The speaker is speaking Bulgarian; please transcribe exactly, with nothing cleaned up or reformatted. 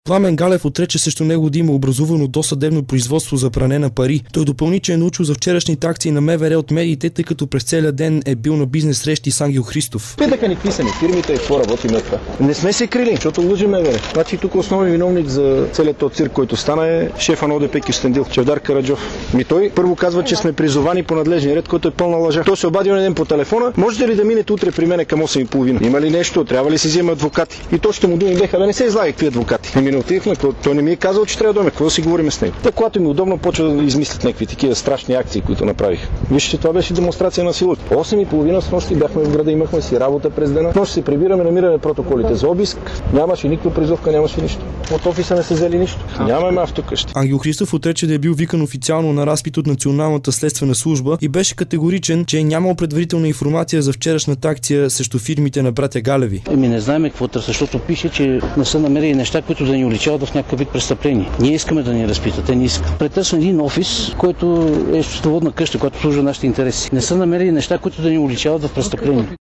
Пламен Галев отрече срещу него да има образувано досъдебно производство за пране на пари. Той допълни, че е научил за вчерашните акции на МВР от медиите, тъй като през целия ден е бил на бизнес срещи с Ангел Христов. Питаха ни писани фирмите и какво работим на това. Не сме се крили, защото лъжи МВР. Значи тук основен виновник за целият този цирк, който стана, е шефа на ОДП Кюстендил, Чавдар Караджов. Ми той първо казва, че сме призовани по надлежния ред, който е пълна лъжа. Той се обади на ден по телефона. Можете ли да минете утре при мене към осем и половина? Има ли нещо? Трябва ли си взема адвокати? И точно му думи беха да не се излага какви адвокати. Ами не отидохме, той не ми е казал, че трябва да дойме. Какво да си говорим с него? Та, когато ми удобно, почва да измислят някакви такива страшни акции, които направих. Вижте, това беше демонстрация на сила. осем и половина с нощи бяхме в града, имахме си работа през дена. Нощ се прибираме, намираме протоколите за обиск. Нямаше никаква призовка, нямаше нищо. От офиса не се взели нищо. Нямаме автокъщи. Ангел Христов отрече да е бил викан официално на разпит от Националната следствена служба и беше категоричен, че е нямал предварителна информация за вчерашната акция срещу фирмите на братя Галеви. Еми не знаем какво търса, защото пише, че не са намерили неща, които да ни уличават в някакъв вид престъпление. Ние искаме да ни разпитат, те не искат. Претърсваме един офис, който е счетоводна къща, която служи нашите интереси. Не са намерили неща, които да ни уличават в престъпление.